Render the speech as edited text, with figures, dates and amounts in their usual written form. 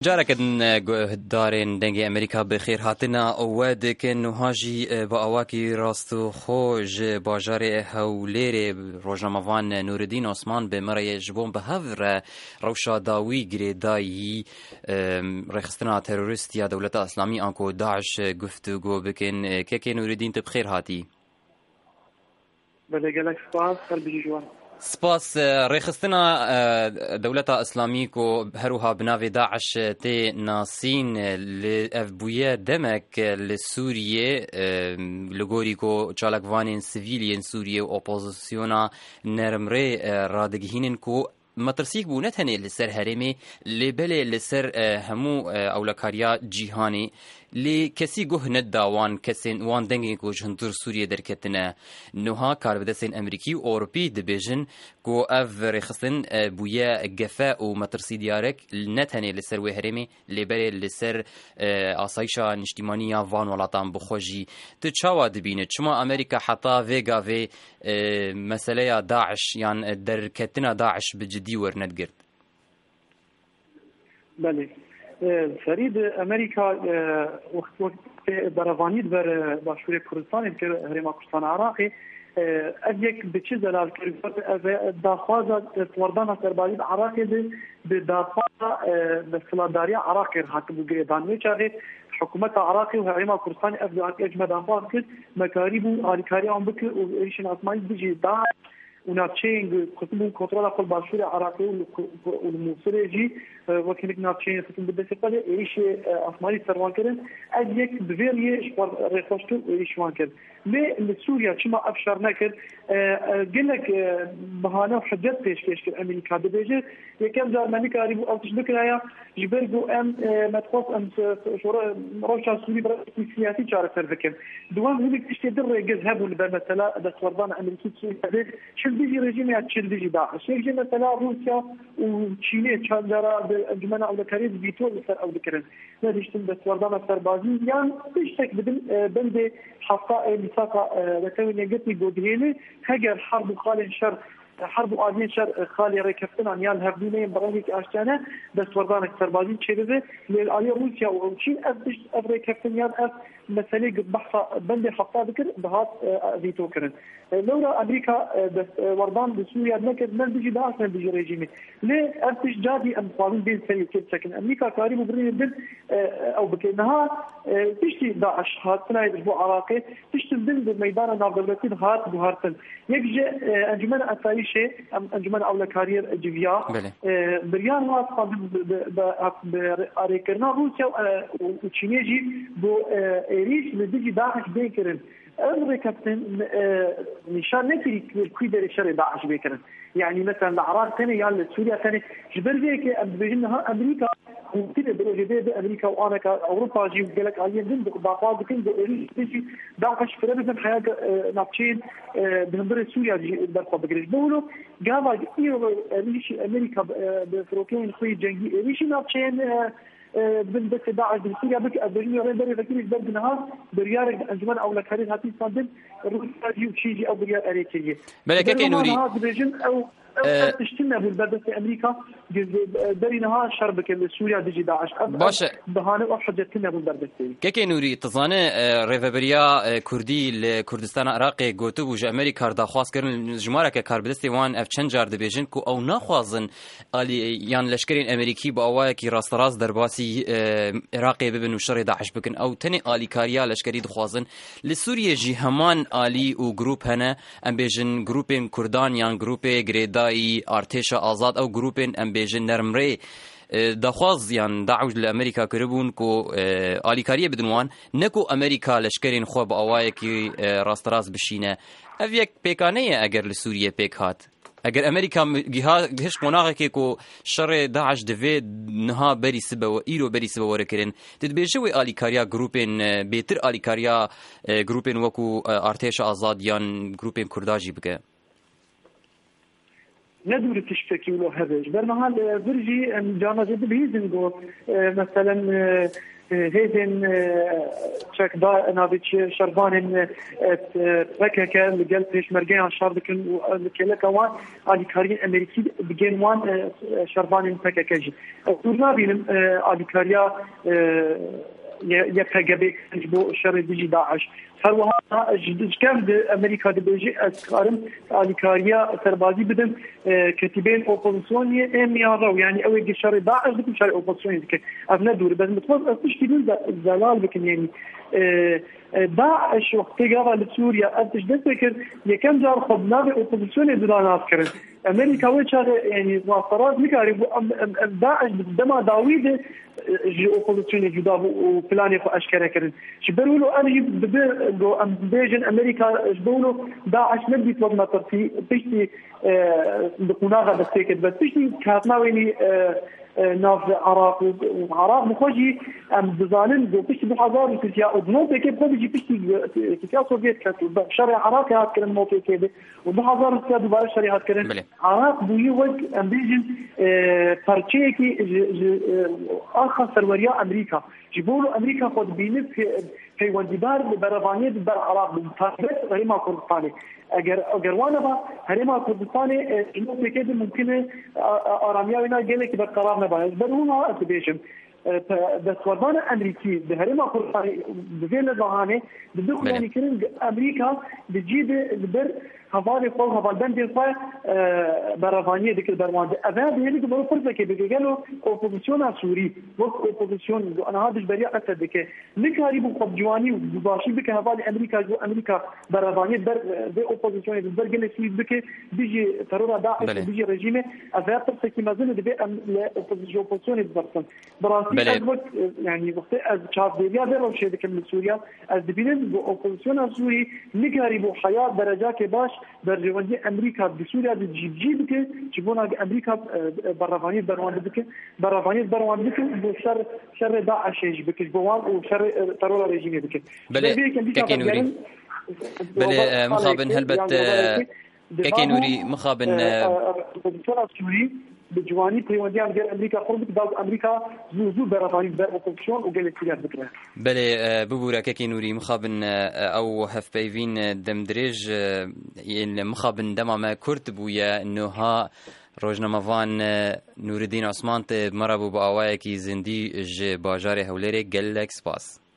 جاركن دارين دنگی امریکا بخیر هاتنا اواد که نهاجی با اواکی راستو خوش باجار هولیر روزنامه‌وان نوردین عثمان به مرای جبون به هفر روشا داوی گریدایی رخصتنا تروریست یا دولت اسلامی آنکو داعش گفتگو بکن که نوردین تبخیر هاتی بله گلک سپاس قلبی جوان سپاس رخصتنا دولت اسلامی کو هروها بناوی داعش تی ناسین لافبویه دمک لسوریه لگوری کو چالکوانین سیویلین سوریه و اپوزیسیونا نرمره رادگهینن کو مترسیک بو نتنه لسر هرمی لبله لسر همو اولکاریا جیهانی لی کسی گوه نداوان کسین وان دنگی کو جهنتر سوریه درکتنه نوها کاربدسین امریکی و اوروپی دبیجن کو اف رخصتن بویا گفا و مترسی دیارک نتنه لسر و هرمی لبله لسر آسایشا نشتیمانیا وان ولاتان بخوجی تچاوا دبینه چما امریکا حتا ویگا وی مسئله داعش یان درکتنه داعش بجدی ورندگرد بله فرید امریکا وقت بروانید بر باشور کردستان که هرما کردستان عراقی از یک بچه زلال کرد داخواز وردان سربازی عراقی به داخواز به سلاداری عراقی حاکم بگیردان میچاره حکومت عراقی و هرما کردستان افضل اجماع داخواز کرد مکاریب و آلیکاری آن بکر و ایشان اسمایی بجی داعش وناتشين قسم كنترول كل باشور عراقي والموصلي وكانك ناتشين قسم بالدفاع ايش اسماري سروان كرن اجيك بفيري شوار ريخوشتو ايش وان كرن مي سوريا كما ابشر نكر قال لك بهانه وحجت بيش امريكا دبيجه يكم جار امريكا ريبو او تشبكرايا جبرجو ام متخص ام شورا روشا سوري سياسي جار سرفكم دوام هذيك تشتدر يذهبوا مثلا دسوردان امريكي بيجي رژیم یا چیل بيجي داعش يجي مثلا روسيا وتشيلي تشاندرا بالجمانة او الكاريز فيتو لسر او ذكرن ما ديشتم بس وردانا سربازي يعني بيشتك بند حفاء مساقة لكن يقتني قدهيني هجر حرب خالي شر حرب آدمين شر خالي ركفتنا عن يال هبدوني برانيك أشتانه بس وردانا سربازي تشيلزه للآلية روسيا وشين أفريكفتن يال مسألة بحث بند حفاء ذكر بهات فيتو كرن لولا أمريكا وردان بسوريا نكد من بيجي داعش من بيجي ريجيمي ليه أفتش جادي أمقابل بين سريع كيف سكن أمريكا كاري مبرين بين أو بكينها تشتي داعش هات سنة يدربو عراقي تشتي بين بميدان ناف دولتين هات بهارتن يجي أنجمان أسايشة أنجمان أولا كارير جيفيا بريان هات قادم بأريكرنا روسيا وتشينيجي بو إيريش بيجي داعش بيكرن أمريكا نشان نكري كوي داري شر داعش بيكرن يعني مثلا العراق ثاني يعني سوريا ثاني جبر بيك بيجنها أمريكا ممكن درجة أمريكا وأنا كأوروبا جيب قالك عليه ضد ضعفات كل شيء داعش في ربع حياة نابتشين بنبر سوريا برقة بقريش بقولوا قام إيش أمريكا بفروكين خوي جنگي إيش نابتشين بس داعش بسوريا بك أبريني ريبري فكري بدر نهار بريار أنجمان أو لكارين هاتي صادم روسيا جيو شيء أو بريار أريكية بلا كيكي نوري أو تشتنا بالبلد في أمريكا درينها شربك سوريا ديجي داعش باش بهانة وحجة كنا بالبلد كيكي نوري تظانه ريفابريا كردي لكردستان عراقي قوتو بوج أمريكا داخواست كرن جمارة كاربدستي وان اف چنجار دبيجن كو او ناخوازن يان لشكرين أمريكي بأوايا كي راست راست درباسي عراقي ببن وشر داعش بكن او تاني آلي كاريا لشكري دخوازن لسوريا جي همان آلي و جروب هنا ام بيجن جروبين كردان يان جروبي گریدایی ارتش آزاد او گروپن ام بیژن نرمره دخواز یان دعوت لامریکا کربون کو آلیکاریه بدنوان نکو امریکا لشکرین خوب اوای کی راست راست بشینه اف یک پیکانه اگر لسوریه پیک هات اگر امریکا گهش قناغه کو شر داعش دوی نها بری سبه و ایرو بری سبه ورکرین تدبیجوی آلیکاریا گروپن بیتر آلیکاریا گروپن وکو ارتش آزاد یان گروپن کرداجی بگه ندور تشتكي ولا هرج برمحل برجي جانا جد بيزن مثلا هيدن تشك دا نابتش شربان رككا لقل بيشمرجين شار دكن وكلك وان اليكاريين امريكي بجين وان شربان تككجي دورنا بينم اليكاريا يكجبك بو شر ديجي داعش هروها كم امريكا دبيجي اسكارم اليكاريا سربازي بدن كتيبين اوبوزيسيوني اميارو يعني اوي شر داعش بكم شر اوبوزيسيوني دك ابنا دور بس متفق تشكيل زلال بكن يعني داعش وقت جرى لسوريا أنتش دستكر يكم جار خدنا اوبوزيسيوني دورانات كرن امريكا وشار يعني وفرات مكاري داعش بدما داويد جي اوبوزيسيوني جدا وبلاني خو اشكره كرن شبرولو انا بدو ام بيجن امريكا جبولو داعش نبي توضنا في بيشتي بقناغه بس بيشتي كاتنا ويني ناف عراق وعراق مخوجي ام بزانن دو بيشتي بحضار تركيا ودنو بيكي بخوجي بيشتي تركيا سوفيت كاتو شرع عراق هات كرن موقع كده وبحضار تركيا دوباره شرع هات كرن عراق بوي وقت ام بيجن فرشيكي اخر سروريا امريكا جبولو امريكا خود بينت في وندبار برافانيه بر عراق بالتاريخ هريما كردستاني اگر وانا هريما كردستاني انه كده ممكن اراميا وينا جلك برقرار نبايز برهما اتبيشن بس وردان امريكي بهريما كردستاني بزين البهانه بدخل يعني كرن امريكا بتجيب بر هفالي فوق هفال بندي فا برافانيه ديك البروان اذا بينك بقول فرصه كده قالوا اوبوزيسيون سوري وقت اوبوزيسيون انا هذا بريء اتدك نكاري بقبجواني وباشي بك هفالي امريكا برافانيه بر اوبوزيسيون بر جلسي بك بيجي ترور داعش بيجي رجيمه اذا فرصه كما زين دي اوبوزيسيون برسن براسي يعني وقت شاف بيا بيرو شيء ديك من سوريا از بينن اوبوزيسيون سوري نكاري بو حياه درجات باش برجوندي امريكا بسوريا بتجيب بك جيبونا امريكا برافانيه بروان بك شر داعش بك جوان وشر ترور ريجيم بك كينوري بل مخابن هلبت كينوري مخابن سوري بجواني بريوندي غير امريكا قربت داز امريكا زو برافاني باوبوزيسيون وقال سوريا بكره بله ببورا كينوري مخابن او هف بيفين دمدريج مخابن دما كرت بويا انه ها روجنامه‌وان نوردین عثمان مربوط با آوایی که زندی ج باجار هولری گلک سپاس